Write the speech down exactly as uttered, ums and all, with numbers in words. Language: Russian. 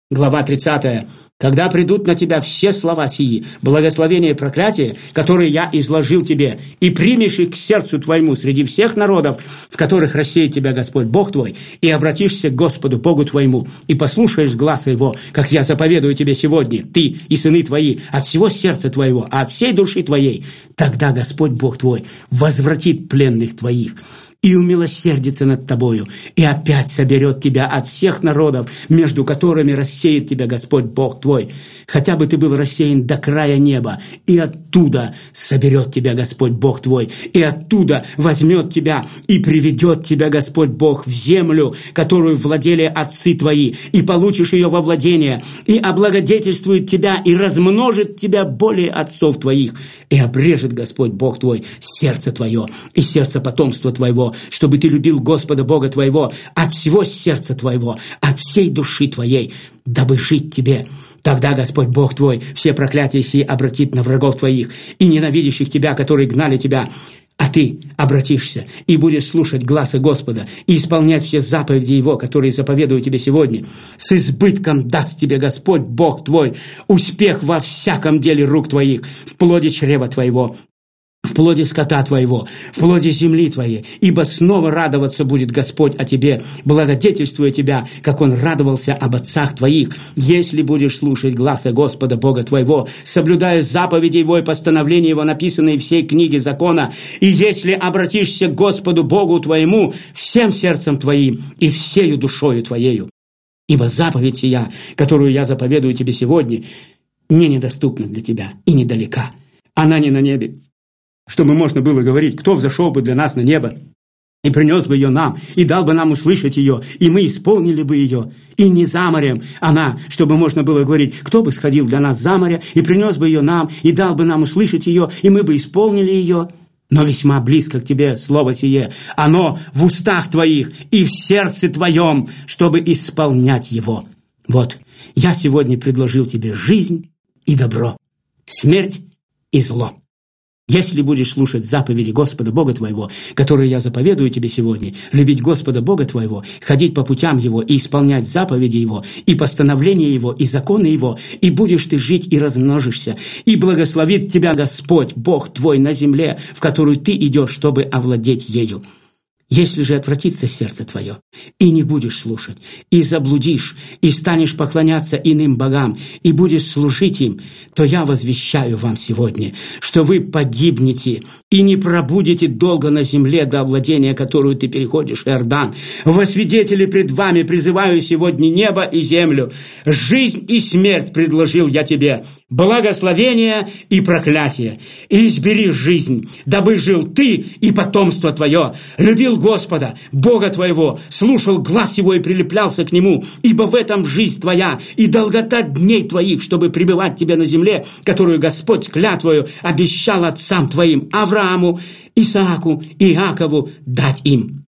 Глава тридцатая. «Когда придут на тебя все слова сии, благословения и проклятия, которые я изложил тебе, и примешь их к сердцу твоему среди всех народов, в которых рассеет тебя Господь Бог твой, и обратишься к Господу Богу твоему, и послушаешь гласа Его, как я заповедую тебе сегодня, ты и сыны твои, от всего сердца твоего, от всей души твоей, тогда Господь Бог твой возвратит пленных твоих, и умилосердится над тобою, и опять соберет тебя от всех народов, между которыми рассеет тебя Господь Бог твой, хотя бы ты был рассеян до края неба, и оттуда соберет тебя Господь Бог твой, и оттуда возьмет тебя, и приведет тебя Господь Бог в землю, которую владели отцы твои, и получишь ее во владение, и облагодетельствует тебя, и размножит тебя более отцов твоих, и обрежет Господь Бог твой сердце твое, и сердце потомства твоего, чтобы ты любил Господа Бога твоего от всего сердца твоего, от всей души твоей, дабы жить тебе. Тогда Господь Бог твой все проклятия сии обратит на врагов твоих и ненавидящих тебя, которые гнали тебя. А ты обратишься и будешь слушать гласа Господа и исполнять все заповеди Его, которые заповедую тебе сегодня. С избытком даст тебе Господь Бог твой успех во всяком деле рук твоих, в плоде чрева твоего, в плоде скота твоего, в плоде земли твоей, ибо снова радоваться будет Господь о тебе, благодетельствуя тебя, как Он радовался об отцах твоих, если будешь слушать гласа Господа Бога твоего, соблюдая заповеди Его и постановления Его, написанные в всей книге закона, и если обратишься к Господу Богу твоему всем сердцем твоим и всею душою твоею. Ибо заповедь сия, которую я заповедую тебе сегодня, не недоступна для тебя и недалека. Она не на небе, чтобы можно было говорить, кто взошел бы для нас на небо и принес бы ее нам, и дал бы нам услышать ее, и мы исполнили бы ее. И не за морем она, чтобы можно было говорить, кто бы сходил для нас за море и принес бы ее нам, и дал бы нам услышать ее, и мы бы исполнили ее. Но весьма близко к тебе слово сие, оно в устах твоих и в сердце твоем, чтобы исполнять его. Вот, я сегодня предложил тебе жизнь и добро, смерть и зло. Если будешь слушать заповеди Господа Бога твоего, которые я заповедую тебе сегодня, любить Господа Бога твоего, ходить по путям Его и исполнять заповеди Его, и постановления Его, и законы Его, и будешь ты жить и размножишься, и благословит тебя Господь, Бог твой, на земле, в которую ты идешь, чтобы овладеть ею. Если же отвратится сердце твое, и не будешь слушать, и заблудишь, и станешь поклоняться иным богам, и будешь служить им, то я возвещаю вам сегодня, что вы погибнете и не пробудете долго на земле до овладения, которую ты переходишь, Иордан. Во свидетели пред вами призываю сегодня небо и землю. Жизнь и смерть предложил я тебе, благословение и проклятие. И избери жизнь, дабы жил ты и потомство твое, любил Господа, Бога твоего, слушал глас Его и прилеплялся к Нему, ибо в этом жизнь твоя и долгота дней твоих, чтобы пребывать тебе на земле, которую Господь клятвою обещал отцам твоим, Аврааму, Исааку и Иакову дать им.